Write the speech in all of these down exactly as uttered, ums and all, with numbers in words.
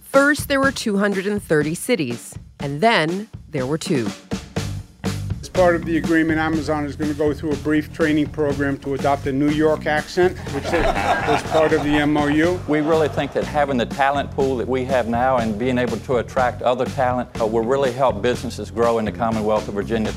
First, there were two hundred thirty cities, and then there were two. As part of the agreement, Amazon is going to go through a brief training program to adopt a New York accent, which is, was part of the M O U. We really think that having the talent pool that we have now and being able to attract other talent uh, will really help businesses grow in the Commonwealth of Virginia.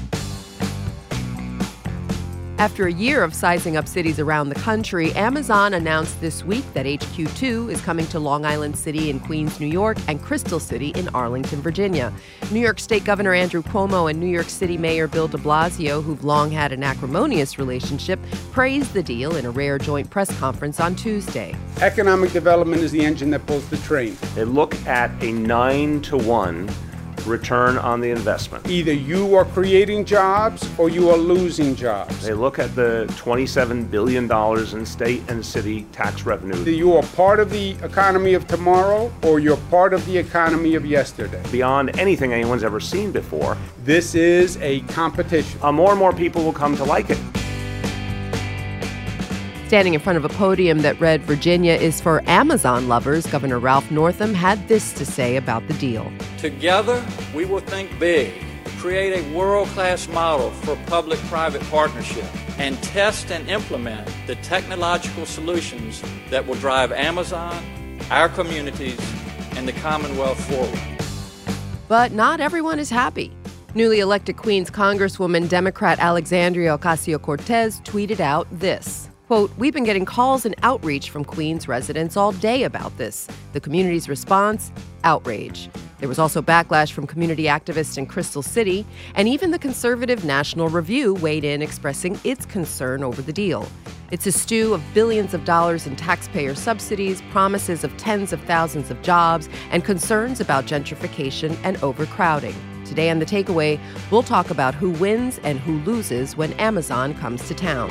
After a year of sizing up cities around the country, Amazon announced this week that H Q two is coming to Long Island City in Queens, New York, and Crystal City in Arlington, Virginia. New York State Governor Andrew Cuomo and New York City Mayor Bill de Blasio, who've long had an acrimonious relationship, praised the deal in a rare joint press conference on Tuesday. Economic development is the engine that pulls the train. They look at a nine to one return on the investment. Either you are creating jobs or you are losing jobs. They look at the twenty-seven billion dollars in state and city tax revenue. Either you are part of the economy of tomorrow or you're part of the economy of yesterday. Beyond anything anyone's ever seen before. This is a competition. Uh, more and more people will come to like it. Standing in front of a podium that read "Virginia is for Amazon lovers," Governor Ralph Northam had this to say about the deal. Together, we will think big, create a world-class model for public-private partnership, and test and implement the technological solutions that will drive Amazon, our communities, and the Commonwealth forward. But not everyone is happy. Newly elected Queens Congresswoman Democrat Alexandria Ocasio-Cortez tweeted out this. Quote, "We've been getting calls and outreach from Queens residents all day about this. The community's response, outrage. There was also backlash from community activists in Crystal City, and even the conservative National Review weighed in expressing its concern over the deal. It's a stew of billions of dollars in taxpayer subsidies, promises of tens of thousands of jobs, and concerns about gentrification and overcrowding. Today on The Takeaway, we'll talk about who wins and who loses when Amazon comes to town."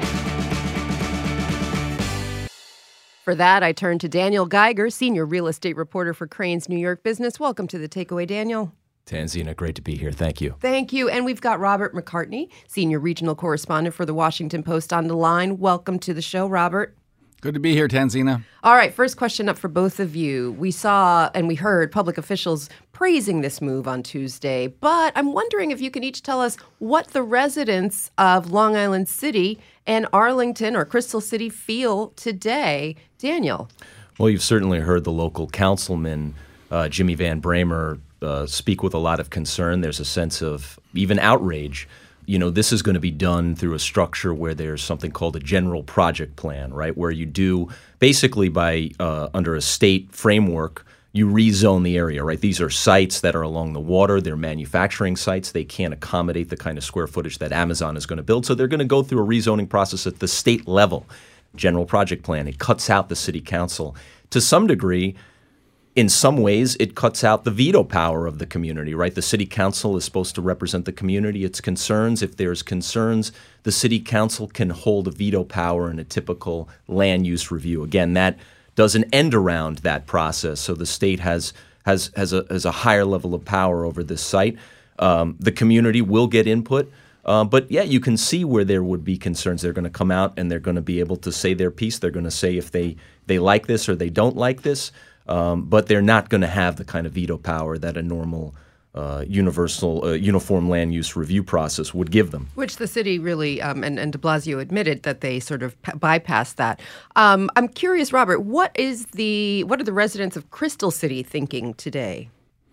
For that, I turn to Daniel Geiger, senior real estate reporter for Crain's New York Business. Welcome to The Takeaway, Daniel. Tanzina, great to be here. Thank you. Thank you. And we've got Robert McCartney, senior regional correspondent for The Washington Post on the line. Welcome to the show, Robert. Good to be here, Tanzina. All right, first question up for both of you. We saw and we heard public officials praising this move on Tuesday, but I'm wondering if you can each tell us what the residents of Long Island City and Arlington or Crystal City feel today. Daniel. Well, you've certainly heard the local councilman, uh, Jimmy Van Bramer, uh, speak with a lot of concern. There's a sense of even outrage. You know, this is going to be done through a structure where there's something called a general project plan, right, where you do basically by uh, under a state framework, you rezone the area, right? These are sites that are along the water. They're manufacturing sites. They can't accommodate the kind of square footage that Amazon is going to build. So they're going to go through a rezoning process at the state level. General project plan. It cuts out the city council. To some degree, in some ways, it cuts out the veto power of the community, right? The city council is supposed to represent the community, its concerns. If there's concerns, the city council can hold a veto power in a typical land use review. Again, that does an end around that process, so the state has has has a, has a higher level of power over this site. Um, the community will get input, uh, but yeah, you can see where there would be concerns. They're going to come out and they're going to be able to say their piece. They're going to say if they, they like this or they don't like this. Um, but they're not going to have the kind of veto power that a normal uh, universal, uh, uniform land use review process would give them. Which the city really, um, and, and de Blasio admitted that they sort of p- bypassed that. Um, I'm curious, Robert, what is the what are the residents of Crystal City thinking today?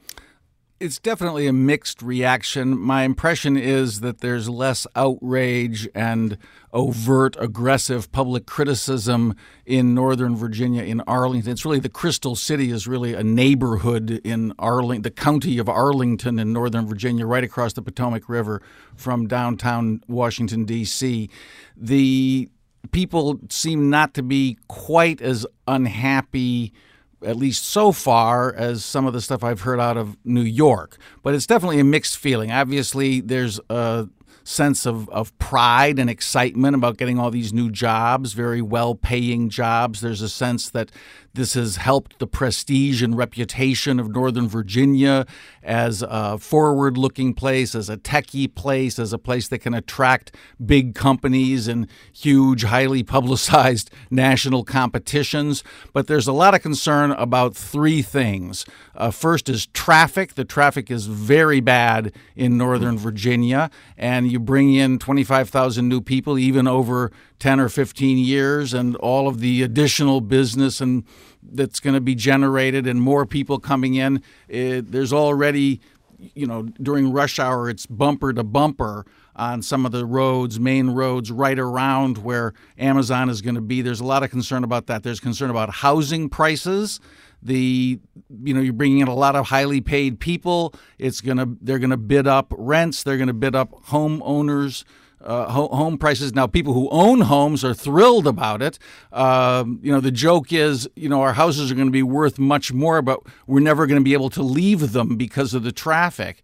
It's definitely a mixed reaction. My impression is that there's less outrage and overt, aggressive public criticism in Northern Virginia, in Arlington. It's really the Crystal City is really a neighborhood in Arlington, the county of Arlington in Northern Virginia, right across the Potomac River from downtown Washington, D C. The people seem not to be quite as unhappy, at least so far, as some of the stuff I've heard out of New York. But it's definitely a mixed feeling. Obviously, there's a sense of, of pride and excitement about getting all these new jobs, very well-paying jobs. There's a sense that this has helped the prestige and reputation of Northern Virginia as a forward-looking place, as a techie place, as a place that can attract big companies and huge, highly publicized national competitions. But there's a lot of concern about three things. Uh, first is traffic. The traffic is very bad in Northern Virginia, and you bring in twenty-five thousand new people, even over ten or fifteen years, and all of the additional business and that's going to be generated and more people coming in. It, there's already, you know, during rush hour, it's bumper to bumper on some of the roads, main roads right around where Amazon is going to be. There's a lot of concern about that. There's concern about housing prices. The, you know, you're bringing in a lot of highly paid people. It's going to, they're going to bid up rents. They're going to bid up homeowners' Uh, home prices. Now, people who own homes are thrilled about it. Um, you know, the joke is, you know, our houses are going to be worth much more, but we're never going to be able to leave them because of the traffic.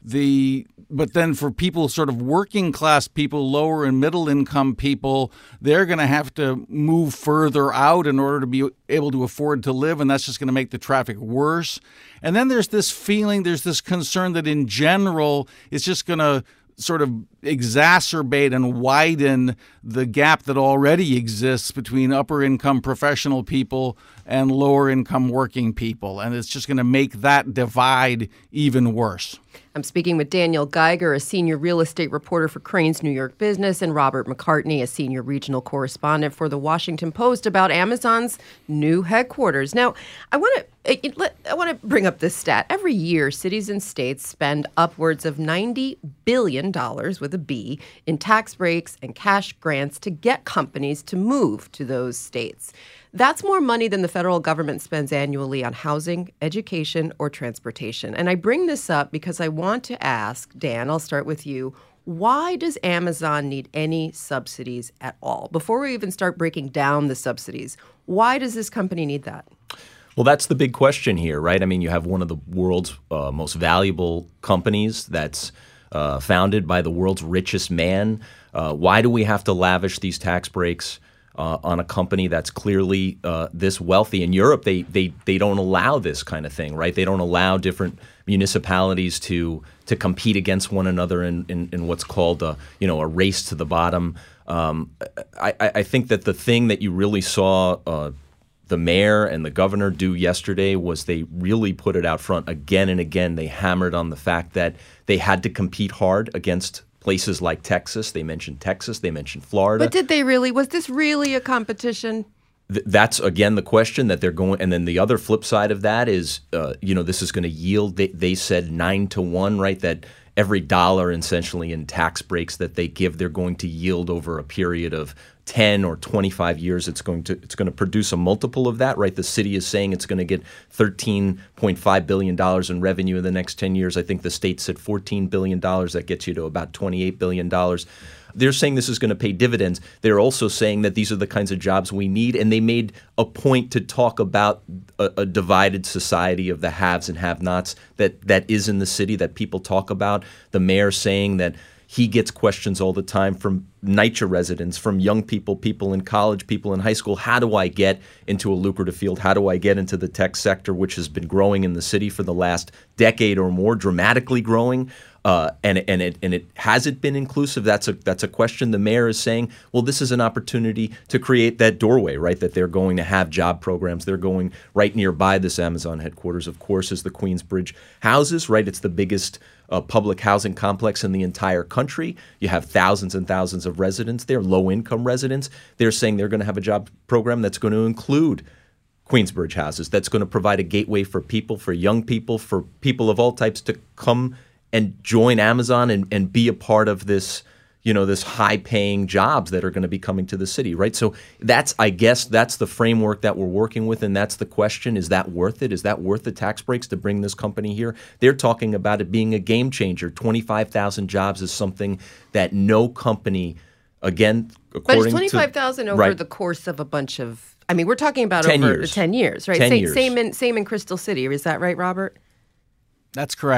The but then for people, sort of working class people, lower and middle income people, they're going to have to move further out in order to be able to afford to live, and that's just going to make the traffic worse. And then there's this feeling, there's this concern that in general, it's just going to sort of exacerbate and widen the gap that already exists between upper income professional people and lower income working people. And it's just going to make that divide even worse. I'm speaking with Daniel Geiger, a senior real estate reporter for Crain's New York Business, and Robert McCartney, a senior regional correspondent for The Washington Post, about Amazon's new headquarters. Now, I want to I want to bring up this stat. Every year, cities and states spend upwards of ninety billion dollars with a B in tax breaks and cash grants to get companies to move to those states. That's more money than the federal government spends annually on housing, education, or transportation. And I bring this up because I want to ask, Dan, I'll start with you, why does Amazon need any subsidies at all? Before we even start breaking down the subsidies, why does this company need that? Well, that's the big question here, right? I mean, you have one of the world's uh, most valuable companies that's uh, founded by the world's richest man. Uh, why do we have to lavish these tax breaks Uh, on a company that's clearly uh, this wealthy? In Europe, they they they don't allow this kind of thing, right? They don't allow different municipalities to to compete against one another in in, in what's called a you know a race to the bottom. Um, I, I think that the thing that you really saw uh, the mayor and the governor do yesterday was they really put it out front again and again. They hammered on the fact that they had to compete hard against places like Texas. They mentioned Texas. They mentioned Florida. But did they really? Was this really a competition? Th- that's, again, the question that they're going – and then the other flip side of that is, uh, you know, this is going to yield they, – they said nine to one, right, that every dollar essentially in tax breaks that they give, they're going to yield over a period of ten or twenty-five years. It's going to it's going to produce a multiple of that, right? The city is saying it's going to get thirteen point five billion dollars in revenue in the next ten years. I think the state said fourteen billion dollars. That gets you to about twenty-eight billion dollars. They're saying this is going to pay dividends. They're also saying that these are the kinds of jobs we need, and they made a point to talk about a, a divided society of the haves and have-nots that that is in the city that people talk about. The mayor saying that he gets questions all the time from NYCHA residents, from young people, people in college, people in high school. How do I get into a lucrative field? How do I get into the tech sector, which has been growing in the city for the last decade or more, dramatically growing? Uh, and and it and it has it been inclusive? That's a that's a question. The mayor is saying, well, this is an opportunity to create that doorway, right? That they're going to have job programs. They're going right nearby this Amazon headquarters, of course, is the Queensbridge houses, right? It's the biggest uh, public housing complex in the entire country. You have thousands and thousands of residents there, low-income residents. They're saying they're going to have a job program that's going to include Queensbridge houses. That's going to provide a gateway for people, for young people, for people of all types to come and join Amazon and, and be a part of this, you know, this high-paying jobs that are going to be coming to the city, right? So that's, I guess, that's the framework that we're working with, and that's the question: is that worth it? Is that worth the tax breaks to bring this company here? They're talking about it being a game changer. twenty-five thousand jobs is something that no company, again, according but it's twenty-five thousand to, over right, the course of a bunch of. I mean, we're talking about ten over years. ten years, right? ten same, years. Same in same in Crystal City. Is that right, Robert? That's correct.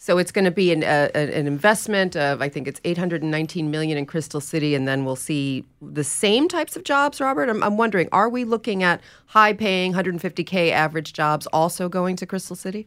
So it's going to be an, uh, an investment of, I think it's eight hundred nineteen million dollars in Crystal City, and then we'll see the same types of jobs, Robert? I'm, I'm wondering, are we looking at high-paying, one hundred fifty K average jobs also going to Crystal City?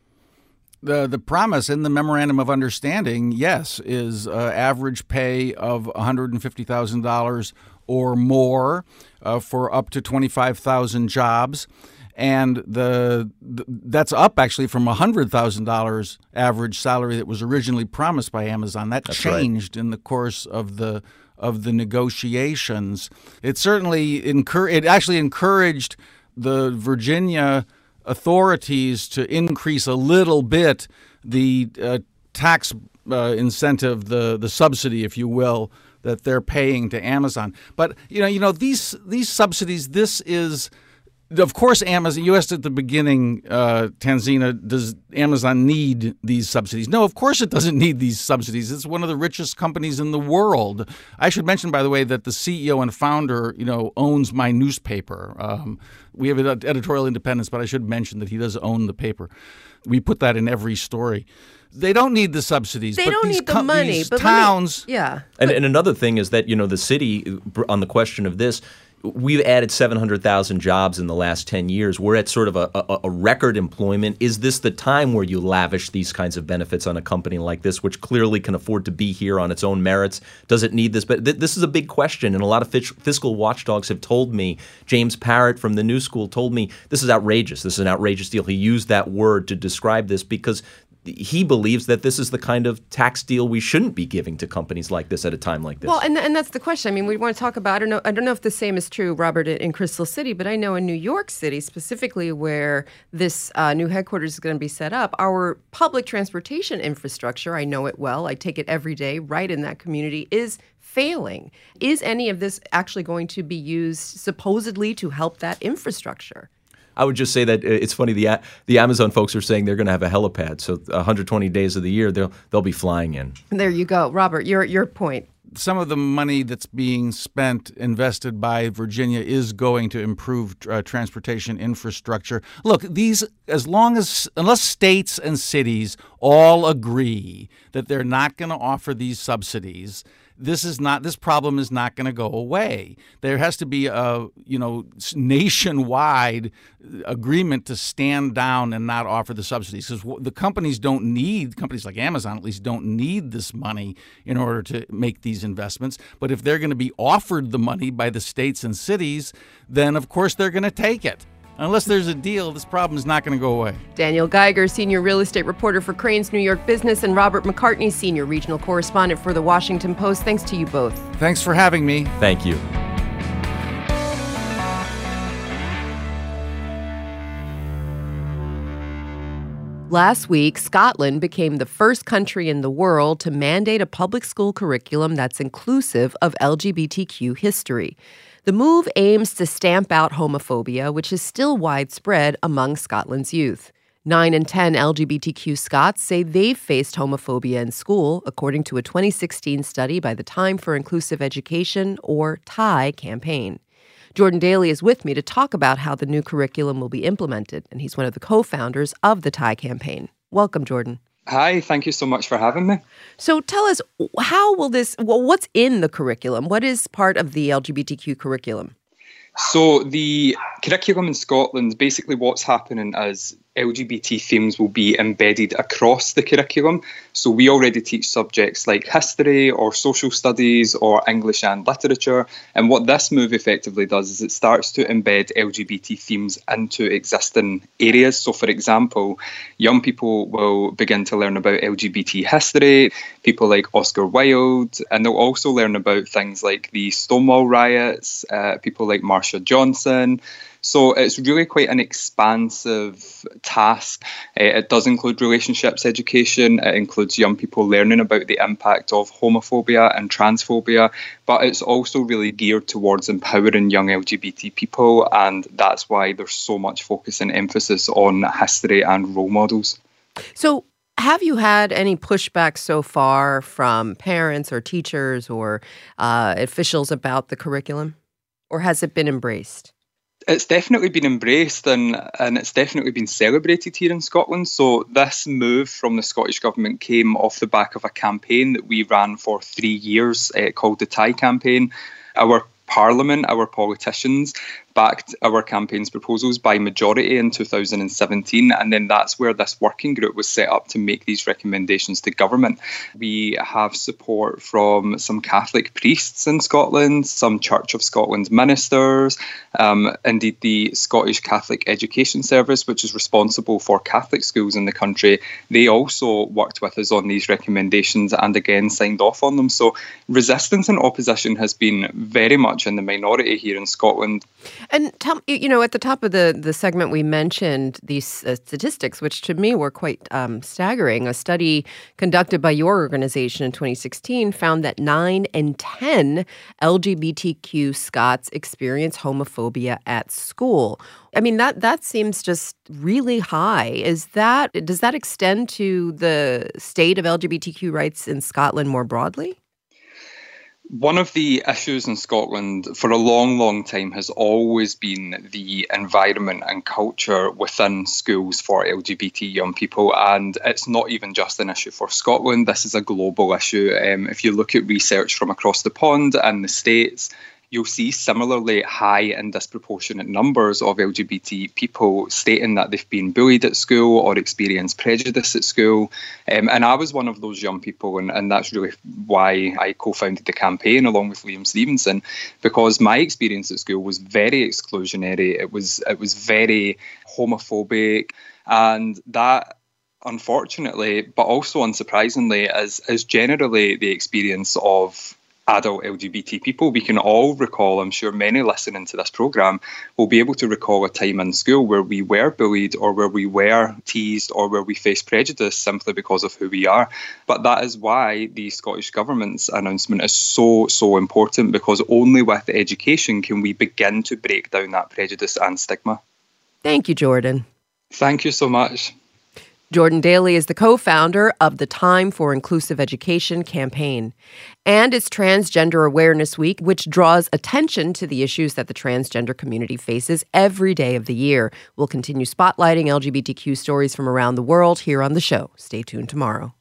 The the promise in the Memorandum of Understanding, yes, is uh, average pay of one hundred fifty thousand dollars or more uh, for up to twenty-five thousand jobs. And the, the that's up actually from one hundred thousand dollars average salary that was originally promised by Amazon. That That's changed right. in the course of the of the negotiations. It certainly encur- it actually encouraged the Virginia authorities to increase a little bit the uh, tax uh, incentive, the the subsidy, if you will, that they're paying to Amazon. But you know, you know these these subsidies. This is. Of course, Amazon, you asked at the beginning, uh, Tanzina, does Amazon need these subsidies? No, of course it doesn't need these subsidies. It's one of the richest companies in the world. I should mention, by the way, that the C E O and founder, you know, owns my newspaper. Um, we have editorial independence, but I should mention that he does own the paper. We put that in every story. They don't need the subsidies. They but don't these need the co- money. These but towns. Let me, yeah. And, and another thing is that, you know, the city, on the question of this, we've added seven hundred thousand jobs in the last ten years. We're at sort of a, a, a record employment. Is this the time where you lavish these kinds of benefits on a company like this, which clearly can afford to be here on its own merits? Does it need this? But th- this is a big question, and a lot of fish- fiscal watchdogs have told me, James Parrott from the New School told me, this is outrageous. This is an outrageous deal. He used that word to describe this because he believes that this is the kind of tax deal we shouldn't be giving to companies like this at a time like this. Well, and and that's the question. I mean, we want to talk about. I don't know. I don't know if the same is true, Robert, in Crystal City, but I know in New York City, specifically where this uh, new headquarters is going to be set up, our public transportation infrastructure. I know it well. I take it every day. Right in that community is failing. Is any of this actually going to be used supposedly to help that infrastructure? I would just say that it's funny. The the Amazon folks are saying they're going to have a helipad, so one hundred twenty days of the year they'll they'll be flying in. There you go, Robert. Your your point. Some of the money that's being spent, invested by Virginia, is going to improve uh, transportation infrastructure. Look, these, as long as, unless states and cities all agree that they're not going to offer these subsidies, this is not, this problem is not going to go away. There has to be a, you know, nationwide agreement to stand down and not offer the subsidies, because the companies don't need, companies like Amazon at least don't need this money in order to make these investments. But if they're going to be offered the money by the states and cities, then of course they're going to take it. Unless there's a deal, this problem is not going to go away. Daniel Geiger, senior real estate reporter for Crain's New York Business, and Robert McCartney, senior regional correspondent for The Washington Post. Thanks to you both. Thanks for having me. Thank you. Last week, Scotland became the first country in the world to mandate a public school curriculum that's inclusive of L G B T Q history. The move aims to stamp out homophobia, which is still widespread among Scotland's youth. Nine in ten L G B T Q Scots say they've faced homophobia in school, according to a twenty sixteen study by the Time for Inclusive Education, or T I E campaign. Jordan Daly is with me to talk about how the new curriculum will be implemented, and he's one of the co-founders of the T I E campaign. Welcome, Jordan. Hi, thank you so much for having me. So tell us, how will this, well, what's in the curriculum? What is part of the L G B T Q curriculum? So the curriculum in Scotland, basically what's happening is L G B T themes will be embedded across the curriculum. So we already teach subjects like history or social studies or English and literature. And what this move effectively does is it starts to embed L G B T themes into existing areas. So for example, young people will begin to learn about L G B T history, people like Oscar Wilde, and they'll also learn about things like the Stonewall riots, uh, people like Marsha Johnson. So it's really quite an expansive task. Uh, it does include relationships education. It includes young people learning about the impact of homophobia and transphobia. But it's also really geared towards empowering young L G B T people. And that's why there's so much focus and emphasis on history and role models. So have you had any pushback so far from parents or teachers or uh, officials about the curriculum? Or has it been embraced? It's definitely been embraced and, and it's definitely been celebrated here in Scotland. So this move from the Scottish Government came off the back of a campaign that we ran for three years uh, called the Tie Campaign. Our Parliament, our politicians, backed our campaign's proposals by majority in two thousand seventeen, and then that's where this working group was set up to make these recommendations to government. We have support from some Catholic priests in Scotland, some Church of Scotland ministers, um, indeed the Scottish Catholic Education Service, which is responsible for Catholic schools in the country. They also worked with us on these recommendations and again signed off on them. So resistance and opposition has been very much in the minority here in Scotland. And tell me, you know, at the top of the, the segment, we mentioned these uh, statistics, which to me were quite um, staggering. A study conducted by your organization in twenty sixteen found that nine in ten L G B T Q Scots experience homophobia at school. I mean, that that seems just really high. Is that, does that extend to the state of L G B T Q rights in Scotland more broadly? One of the issues in Scotland for a long, long time has always been the environment and culture within schools for L G B T young people. And it's not even just an issue for Scotland. This is a global issue. Um, if you look at research from across the pond and the States, you'll see similarly high and disproportionate numbers of L G B T people stating that they've been bullied at school or experienced prejudice at school. Um, and I was one of those young people, and, and that's really why I co-founded the campaign along with Liam Stevenson, because my experience at school was very exclusionary. It was it was very homophobic, and that, unfortunately, but also unsurprisingly, is, is generally the experience of adult L G B T people. We can all recall, I'm sure many listening to this programme will be able to recall a time in school where we were bullied or where we were teased or where we faced prejudice simply because of who we are. But that is why the Scottish Government's announcement is so, so important, because only with education can we begin to break down that prejudice and stigma. Thank you, Jordan. Thank you so much. Jordan Daly is the co-founder of the Time for Inclusive Education campaign. And it's Transgender Awareness Week, which draws attention to the issues that the transgender community faces every day of the year. We'll continue spotlighting L G B T Q stories from around the world here on the show. Stay tuned tomorrow.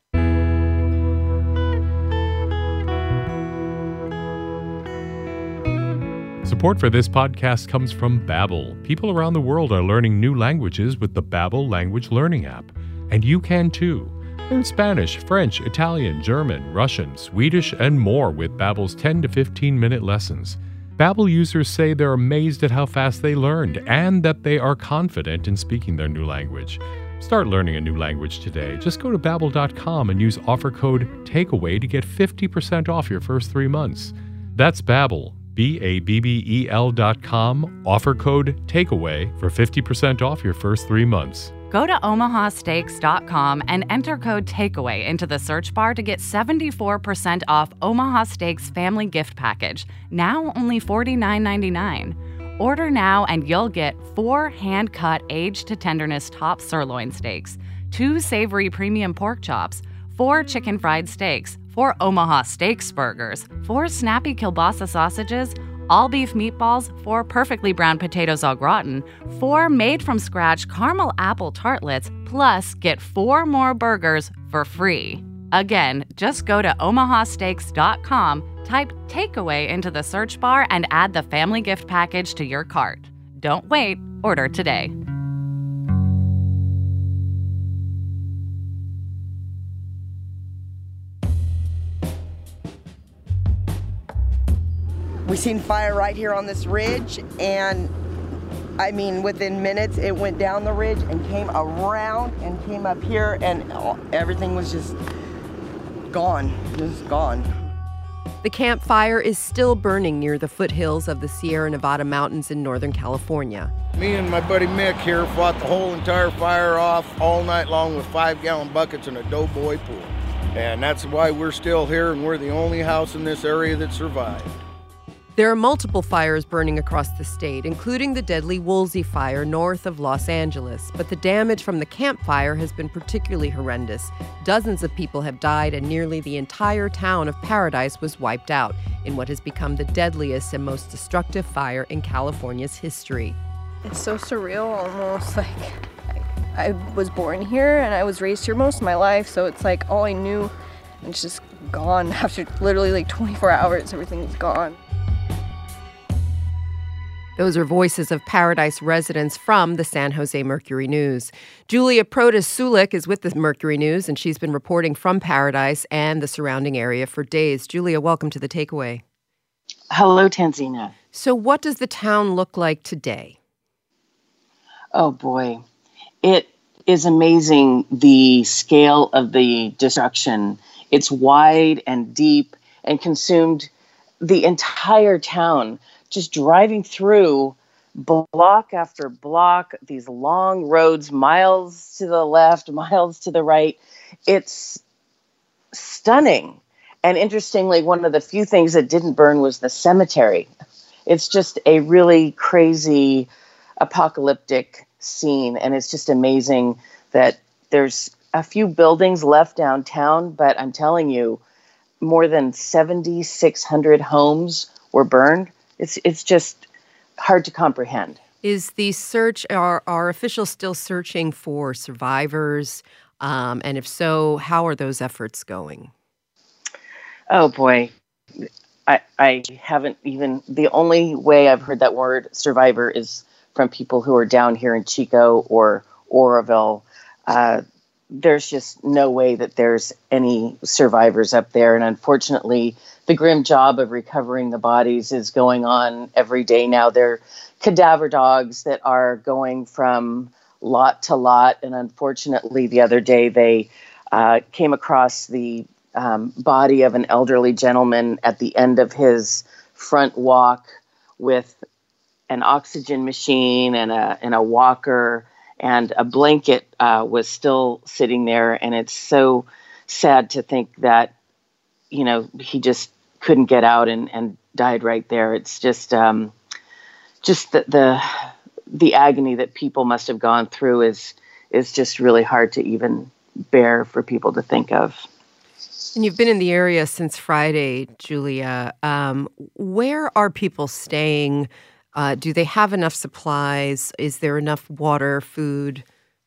Support for this podcast comes from Babbel. People around the world are learning new languages with the Babbel language learning app. And you can too. Learn Spanish, French, Italian, German, Russian, Swedish, and more with Babbel's ten to fifteen minute lessons. Babbel users say they're amazed at how fast they learned and that they are confident in speaking their new language. Start learning a new language today. Just go to babbel dot com and use offer code TAKEAWAY to get fifty percent off your first three months. That's Babbel, B A B B E L dot com, offer code TAKEAWAY for fifty percent off your first three months. Go to omaha steaks dot com and enter code TAKEAWAY into the search bar to get seventy-four percent off Omaha Steaks Family Gift Package, now only forty-nine ninety-nine. Order now and you'll get four hand-cut aged-to-tenderness top sirloin steaks, two savory premium pork chops, four chicken fried steaks, four Omaha Steaks burgers, four snappy kielbasa sausages, all beef meatballs, four perfectly browned potatoes au gratin, four made-from-scratch caramel apple tartlets, plus get four more burgers for free. Again, just go to omaha steaks dot com, type takeaway into the search bar, and add the family gift package to your cart. Don't wait, order today. We seen fire right here on this ridge, and I mean, within minutes, it went down the ridge and came around and came up here, and everything was just gone, just gone. The campfire is still burning near the foothills of the Sierra Nevada mountains in Northern California. Me and my buddy Mick here fought the whole entire fire off all night long with five-gallon buckets and a doughboy pool. And that's why we're still here, and we're the only house in this area that survived. There are multiple fires burning across the state, including the deadly Woolsey fire north of Los Angeles. But the damage from the campfire has been particularly horrendous. Dozens of people have died, and nearly the entire town of Paradise was wiped out in what has become the deadliest and most destructive fire in California's history. It's so surreal, almost like I, I was born here and I was raised here most of my life, so it's like all I knew, and it's just gone after literally like twenty-four hours, everything's gone. Those are voices of Paradise residents from the San Jose Mercury News. Julia Protas-Sulik is with the Mercury News, and she's been reporting from Paradise and the surrounding area for days. Julia, welcome to The Takeaway. Hello, Tanzina. So what does the town look like today? Oh, boy. It is amazing, the scale of the destruction. It's wide and deep and consumed the entire town. Just driving through block after block, these long roads, miles to the left, miles to the right. It's stunning. And interestingly, one of the few things that didn't burn was the cemetery. It's just a really crazy, apocalyptic scene. And it's just amazing that there's a few buildings left downtown, but I'm telling you, more than seventy-six hundred homes were burned. It's it's just hard to comprehend. Is the search, are, are officials still searching for survivors? Um, and if so, how are those efforts going? Oh, boy. I, I haven't even, the only way I've heard that word survivor is from people who are down here in Chico or Oroville. Uh, there's just no way that there's any survivors up there. And unfortunately, the grim job of recovering the bodies is going on every day now. There are cadaver dogs that are going from lot to lot. And unfortunately, the other day, they uh, came across the um, body of an elderly gentleman at the end of his front walk with an oxygen machine and a, and a walker, and a blanket uh, was still sitting there. And it's so sad to think that, you know, he just couldn't get out and, and died right there. It's just, um, just the, the, the agony that people must have gone through is, is just really hard to even bear for people to think of. And you've been in the area since Friday, Julia. Um, where are people staying? Uh, do they have enough supplies? Is there enough water, food?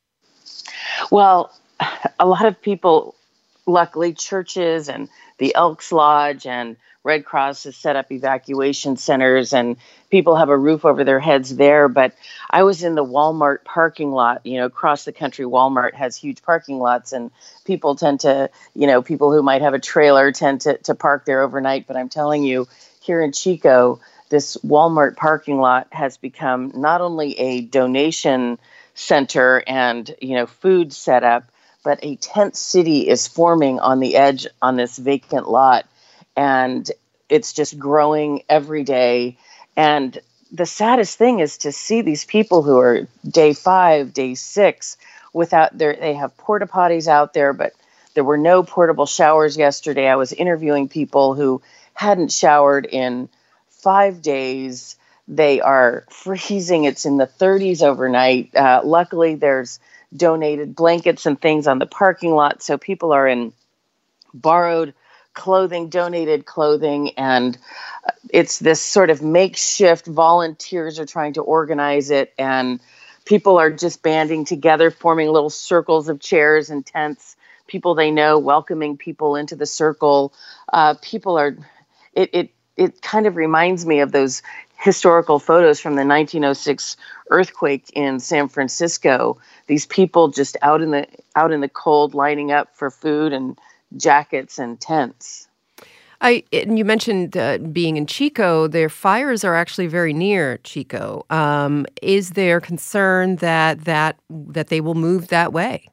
Well, a lot of people, luckily, churches and the Elks Lodge and Red Cross has set up evacuation centers, and people have a roof over their heads there. But I was in the Walmart parking lot. You know, across the country, Walmart has huge parking lots, and people tend to, you know, people who might have a trailer tend to, to park there overnight. But I'm telling you, here in Chico, this Walmart parking lot has become not only a donation center and, you know, food setup, but a tent city is forming on the edge on this vacant lot. And it's just growing every day. And the saddest thing is to see these people who are day five, day six, without their, they have porta potties out there, but there were no portable showers yesterday. I was interviewing people who hadn't showered in five days. They are freezing. It's in the thirties overnight. Uh, luckily, there's donated blankets and things on the parking lot. So people are in borrowed clothing, donated clothing. And it's this sort of makeshift. Volunteers are trying to organize it. And people are just banding together, forming little circles of chairs and tents. People they know, welcoming people into the circle. Uh, people are, it, it, It kind of reminds me of those historical photos from the nineteen oh six earthquake in San Francisco. These people just out in the out in the cold, lining up for food and jackets and tents. I and you mentioned uh, being in Chico. Their fires are actually very near Chico. Um, is there concern that that that they will move that way?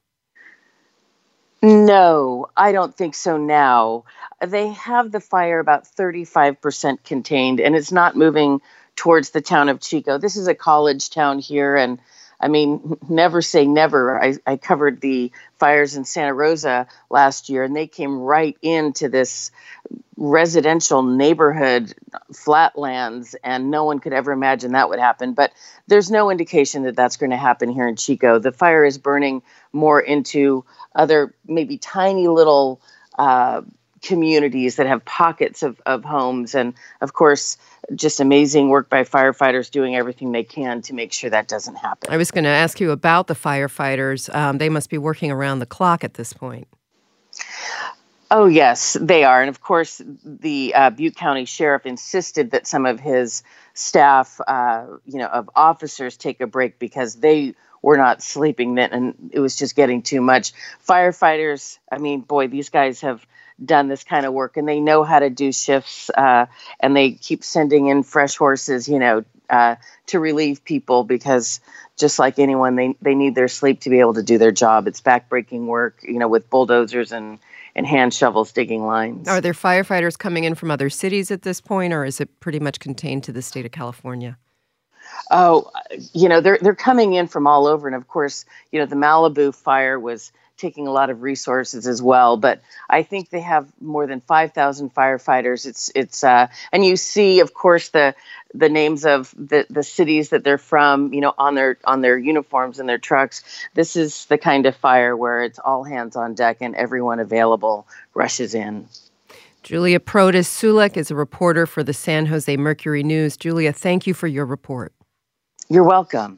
No, I don't think so now. They have the fire about thirty-five percent contained, and it's not moving towards the town of Chico. This is a college town here, and I mean, never say never. I, I covered the fires in Santa Rosa last year, and they came right into this residential neighborhood, flatlands, and no one could ever imagine that would happen. But there's no indication that that's going to happen here in Chico. The fire is burning more into other maybe tiny little uh, communities that have pockets of, of homes. And of course, just amazing work by firefighters doing everything they can to make sure that doesn't happen. I was going to ask you about the firefighters. Um, they must be working around the clock at this point. Oh, yes, they are. And of course, the uh, Butte County Sheriff insisted that some of his staff, uh, you know, of officers take a break because they were not sleeping then, and it was just getting too much. Firefighters, I mean, boy, these guys have done this kind of work, and they know how to do shifts, uh, and they keep sending in fresh horses, you know, uh, to relieve people because just like anyone, they, they need their sleep to be able to do their job. It's backbreaking work, you know, with bulldozers and and hand shovels digging lines. Are there firefighters coming in from other cities at this point, or is it pretty much contained to the state of California? Oh, you know, they're they're coming in from all over. And of course, you know, the Malibu fire was taking a lot of resources as well. But I think they have more than five thousand firefighters. It's it's uh, and you see, of course, the the names of the, the cities that they're from, you know, on their on their uniforms and their trucks. This is the kind of fire where it's all hands on deck and everyone available rushes in. Julia Protas-Sulek is a reporter for the San Jose Mercury News. Julia, thank you for your report. You're welcome.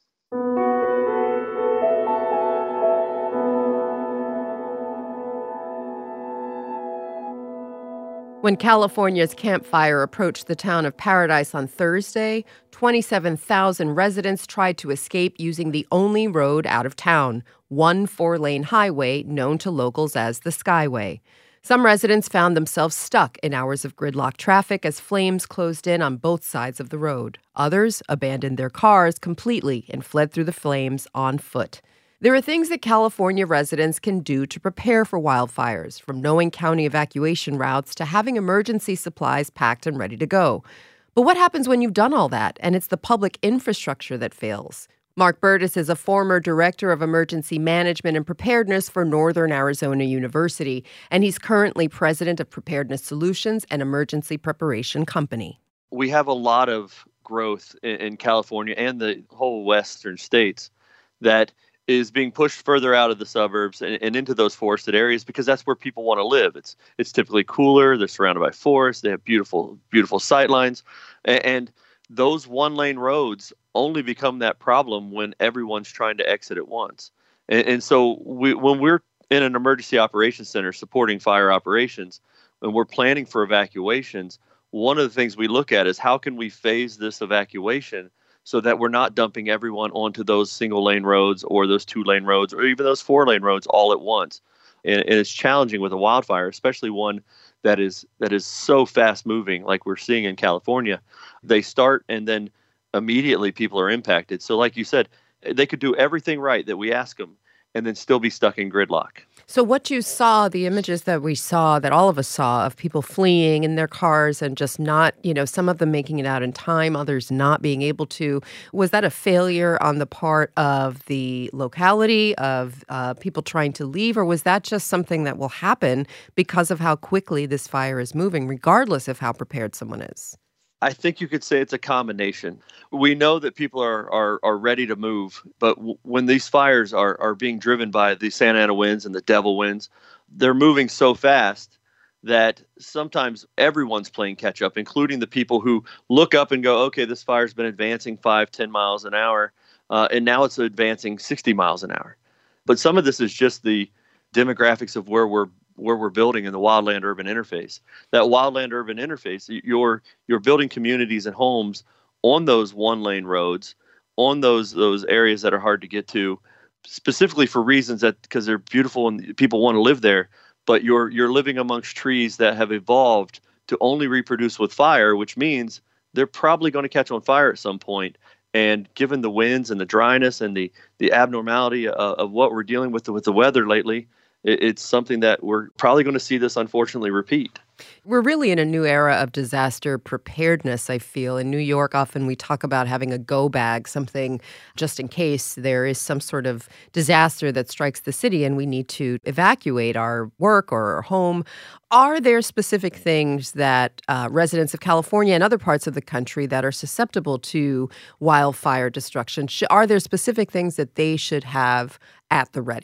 When California's Camp Fire approached the town of Paradise on Thursday, twenty-seven thousand residents tried to escape using the only road out of town, one four-lane highway known to locals as the Skyway. Some residents found themselves stuck in hours of gridlock traffic as flames closed in on both sides of the road. Others abandoned their cars completely and fled through the flames on foot. There are things that California residents can do to prepare for wildfires, from knowing county evacuation routes to having emergency supplies packed and ready to go. But what happens when you've done all that and it's the public infrastructure that fails? Mark Burtis is a former director of emergency management and preparedness for Northern Arizona University, and he's currently president of Preparedness Solutions, an emergency preparation company. We have a lot of growth in, in California and the whole western states that is being pushed further out of the suburbs and, and into those forested areas because that's where people want to live. It's it's typically cooler. They're surrounded by forests. They have beautiful, beautiful sight lines. And, and those one-lane roads only become that problem when everyone's trying to exit at once. And, and so we, when we're in an emergency operations center supporting fire operations, and we're planning for evacuations, one of the things we look at is how can we phase this evacuation so that we're not dumping everyone onto those single lane roads or those two lane roads or even those four lane roads all at once. And, and it's challenging with a wildfire, especially one that is that is so fast moving like we're seeing in California. They start and then immediately people are impacted. So like you said, they could do everything right that we ask them and then still be stuck in gridlock. So what you saw, the images that we saw, that all of us saw of people fleeing in their cars and just not, you know, some of them making it out in time, others not being able to, was that a failure on the part of the locality, of uh, people trying to leave, or was that just something that will happen because of how quickly this fire is moving, regardless of how prepared someone is? I think you could say it's a combination. We know that people are are, are ready to move, but w- when these fires are, are being driven by the Santa Ana winds and the devil winds, they're moving so fast that sometimes everyone's playing catch up, including the people who look up and go, okay, this fire's been advancing five, ten miles an hour, uh, and now it's advancing sixty miles an hour. But some of this is just the demographics of where we're where we're building in the wildland-urban interface. That wildland-urban interface, you're you're building communities and homes on those one-lane roads, on those those areas that are hard to get to, specifically for reasons that because they're beautiful and people want to live there. But you're you're living amongst trees that have evolved to only reproduce with fire, which means they're probably going to catch on fire at some point. And given the winds and the dryness and the the abnormality of, of what we're dealing with with the weather lately, it's something that we're probably going to see this unfortunately repeat. We're really in a new era of disaster preparedness, I feel. In New York, often we talk about having a go bag, something just in case there is some sort of disaster that strikes the city and we need to evacuate our work or our home. Are there specific things that uh, residents of California and other parts of the country that are susceptible to wildfire destruction, are there specific things that they should have at the ready?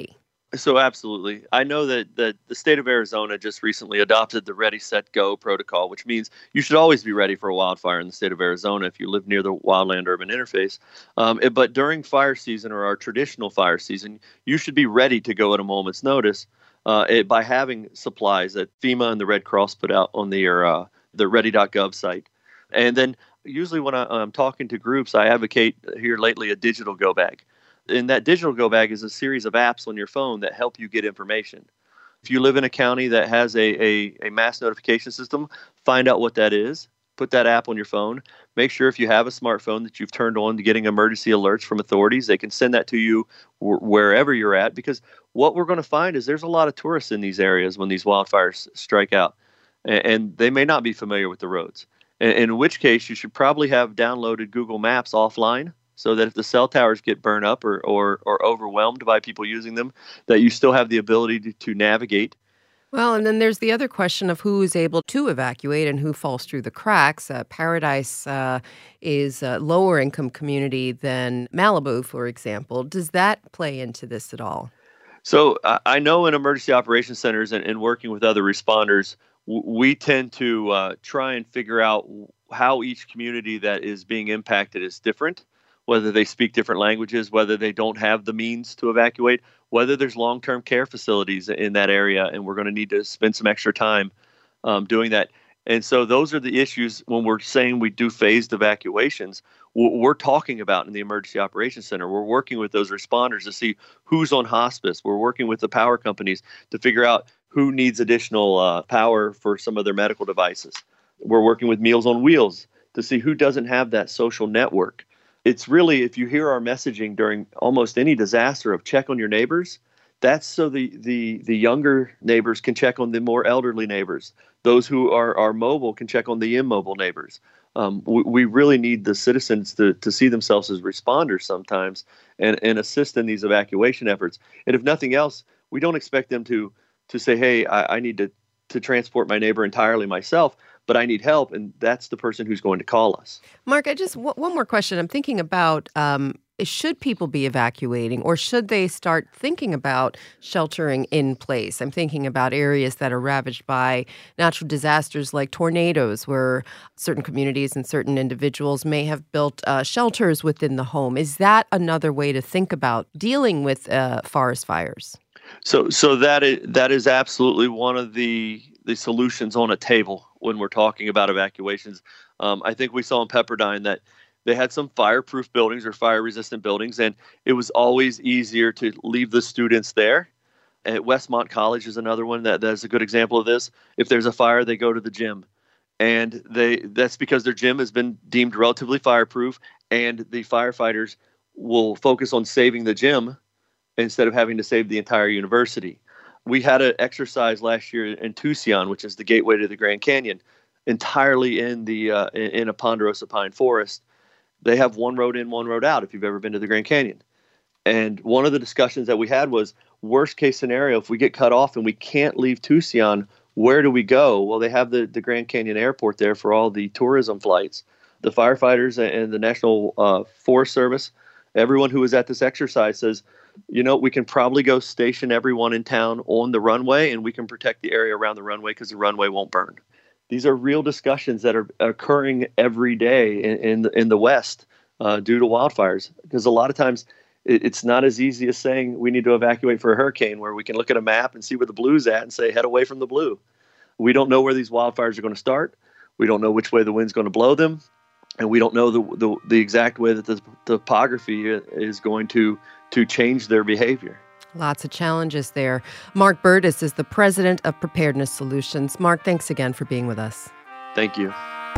So absolutely. I know that, that the state of Arizona just recently adopted the Ready, Set, Go protocol, which means you should always be ready for a wildfire in the state of Arizona if you live near the wildland-urban interface. Um, it, but during fire season or our traditional fire season, you should be ready to go at a moment's notice uh, it, by having supplies that FEMA and the Red Cross put out on their, uh, the ready dot gov site. And then usually when I, I'm talking to groups, I advocate here lately a digital go bag. And that digital go bag is a series of apps on your phone that help you get information. If you live in a county that has a, a, a mass notification system, find out what that is. Put that app on your phone. Make sure if you have a smartphone that you've turned on to getting emergency alerts from authorities. They can send that to you wh- wherever you're at, because what we're going to find is there's a lot of tourists in these areas when these wildfires strike out, and, and they may not be familiar with the roads. In, in which case, you should probably have downloaded Google Maps offline, so that if the cell towers get burned up or, or, or overwhelmed by people using them, that you still have the ability to, to navigate. Well, and then there's the other question of who is able to evacuate and who falls through the cracks. Uh, Paradise uh, is a lower income community than Malibu, for example. Does that play into this at all? So uh, I know in emergency operations centers and, and working with other responders, w- we tend to uh, try and figure out how each community that is being impacted is different, whether they speak different languages, whether they don't have the means to evacuate, whether there's long-term care facilities in that area, and we're going to need to spend some extra time um, doing that. And so those are the issues when we're saying we do phased evacuations. We're talking about in the Emergency Operations Center. We're working with those responders to see who's on hospice. We're working with the power companies to figure out who needs additional uh, power for some of their medical devices. We're working with Meals on Wheels to see who doesn't have that social network. It's really, if you hear our messaging during almost any disaster of check on your neighbors, that's so the, the, the younger neighbors can check on the more elderly neighbors. Those who are, are mobile can check on the immobile neighbors. Um, we, we really need the citizens to, to see themselves as responders sometimes and, and assist in these evacuation efforts. And if nothing else, we don't expect them to to say, hey, I, I need to, to transport my neighbor entirely myself, but I need help, and that's the person who's going to call us. Mark, I just w- one more question. I'm thinking about um, should people be evacuating, or should they start thinking about sheltering in place? I'm thinking about areas that are ravaged by natural disasters like tornadoes, where certain communities and certain individuals may have built uh, shelters within the home. Is that another way to think about dealing with uh, forest fires? So, so that is that is absolutely one of the the solutions on a table when we're talking about evacuations. Um, I think we saw in Pepperdine that they had some fireproof buildings or fire-resistant buildings, and it was always easier to leave the students there. At Westmont College is another one that that's a good example of this. If there's a fire, they go to the gym, and they that's because their gym has been deemed relatively fireproof, and the firefighters will focus on saving the gym instead of having to save the entire university. We had an exercise last year in Tucson, which is the gateway to the Grand Canyon, entirely in the uh, in a ponderosa pine forest. They have one road in, one road out, if you've ever been to the Grand Canyon. And one of the discussions that we had was, worst case scenario, if we get cut off and we can't leave Tucson, where do we go? Well, they have the, the Grand Canyon Airport there for all the tourism flights. The firefighters and the National uh, Forest Service, everyone who was at this exercise says, you know, we can probably go station everyone in town on the runway, and we can protect the area around the runway because the runway won't burn. These are real discussions that are occurring every day in in the, in the West uh, due to wildfires. Because a lot of times it, it's not as easy as saying we need to evacuate for a hurricane, where we can look at a map and see where the blue's at and say head away from the blue. We don't know where these wildfires are going to start. We don't know which way the wind's going to blow them. And we don't know the, the, the exact way that the topography is going to to change their behavior. Lots of challenges there. Mark Burtis is the president of Preparedness Solutions. Mark, thanks again for being with us. Thank you.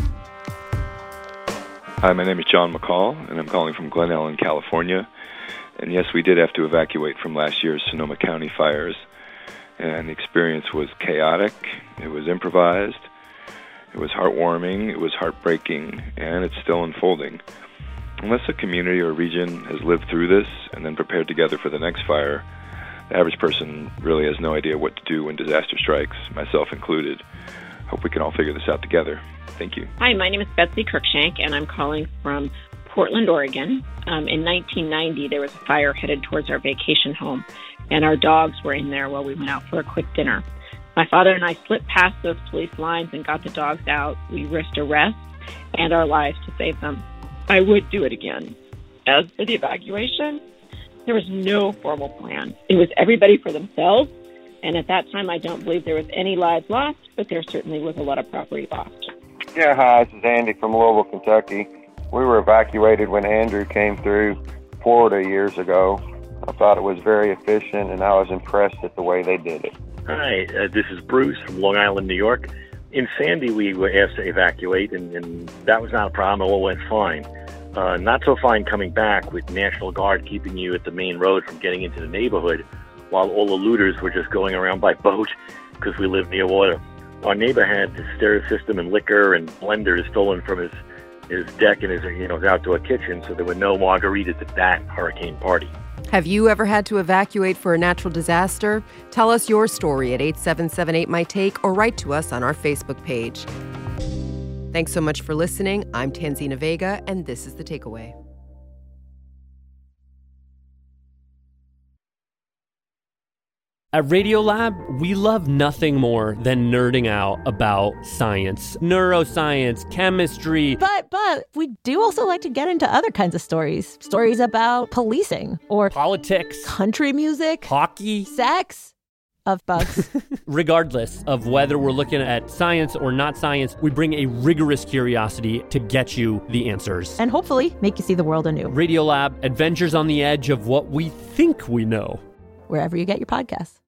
Hi, my name is John McCall, and I'm calling from Glen Ellen, California. And yes, we did have to evacuate from last year's Sonoma County fires. And the experience was chaotic. It was improvised. It was heartwarming. It was heartbreaking. And it's still unfolding. Unless a community or region has lived through this and then prepared together for the next fire, the average person really has no idea what to do when disaster strikes, myself included. Hope we can all figure this out together. Thank you. Hi, my name is Betsy Cruikshank, and I'm calling from Portland, Oregon. Um, in nineteen ninety, there was a fire headed towards our vacation home, and our dogs were in there while we went out for a quick dinner. My father and I slipped past those police lines and got the dogs out. We risked arrest and our lives to save them. I would do it again. As for the evacuation, there was no formal plan. It was everybody for themselves, and at that time, I don't believe there was any lives lost, but there certainly was a lot of property lost. Yeah, hi, this is Andy from Louisville, Kentucky. We were evacuated when Andrew came through Florida years ago. I thought it was very efficient, and I was impressed at the way they did it. Hi, uh, this is Bruce from Long Island, New York. In Sandy, we were asked to evacuate, and, and that was not a problem. It all went fine. Uh, not so fine coming back with National Guard keeping you at the main road from getting into the neighborhood, while all the looters were just going around by boat because we live near water. Our neighbor had the stereo system and liquor and blenders stolen from his, his deck and his, you know, his outdoor kitchen, so there were no margaritas at that hurricane party. Have you ever had to evacuate for a natural disaster? Tell us your story at eight seven seven eight, M Y T A K E or write to us on our Facebook page. Thanks so much for listening. I'm Tanzina Vega, and this is The Takeaway. At Radiolab, we love nothing more than nerding out about science, neuroscience, chemistry. But, but, we do also like to get into other kinds of stories. Stories about policing or politics, country music, hockey, sex, of bugs. Regardless of whether we're looking at science or not science, we bring a rigorous curiosity to get you the answers. And hopefully make you see the world anew. Radiolab, adventures on the edge of what we think we know. Wherever you get your podcasts.